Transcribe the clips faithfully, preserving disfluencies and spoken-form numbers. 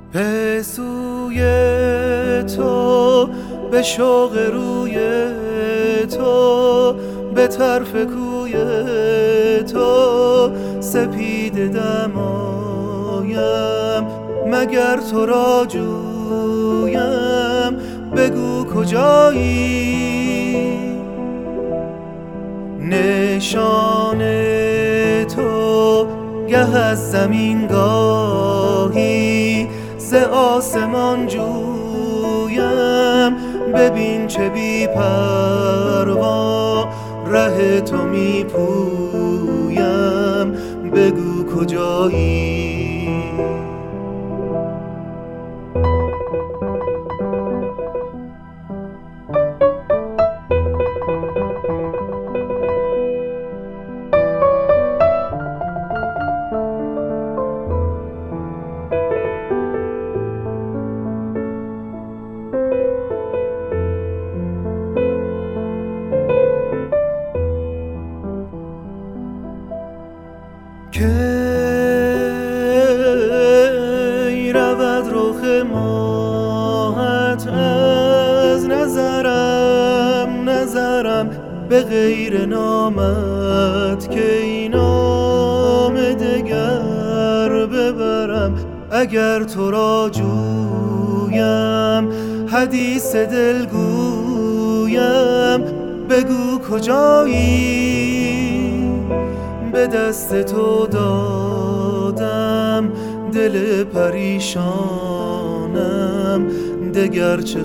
به سوی تو، به شوق روی تو، به طرف کوی تو سپیده دمایم. مگر تو را جویم، بگو کجایی؟ نشان تو گه از زمین گاهی ز آسمان جویم. ببین چه بی پروا ره تو می پویم، بگو کجایی؟ کی رود رخ ماهت از نظرم، نظرم به غیر نامت که این نام دگر ببرم. اگر تو را جویم، حدیث دل گویم، بگو کجایی؟ به دست تو دادم دل پریشانم، دگر چه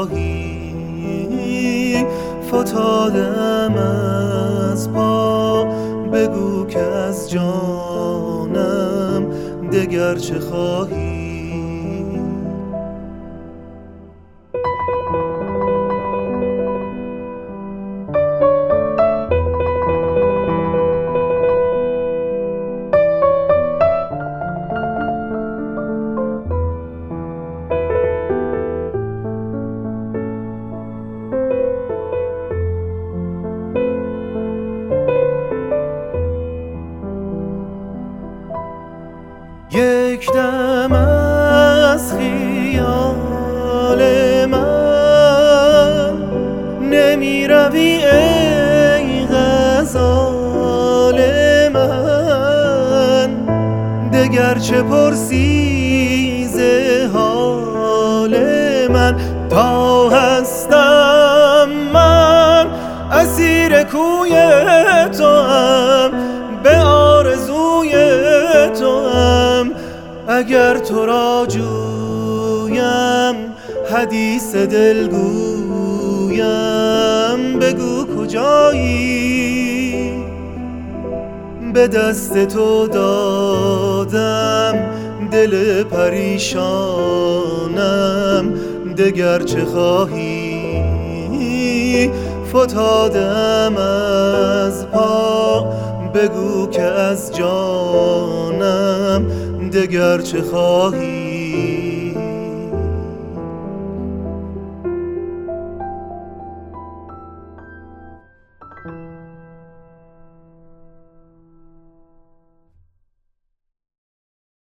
خواهی؟ فتادم از پا، بگو که از جانم دگر چه خواهی؟ یک دم از خیال من نمی روی ای غزال من، دگر چه پرسی ز حال من؟ تا هستم من اسیر کوی توام، به آرزوی توام. اگر تو را جویم، حدیث دل گویم، بگو کجایی؟ به دست تو دادم دل پریشانم، دگر چه خواهی؟ فتادم از پا، بگو که از جانم دگر چه خواهی؟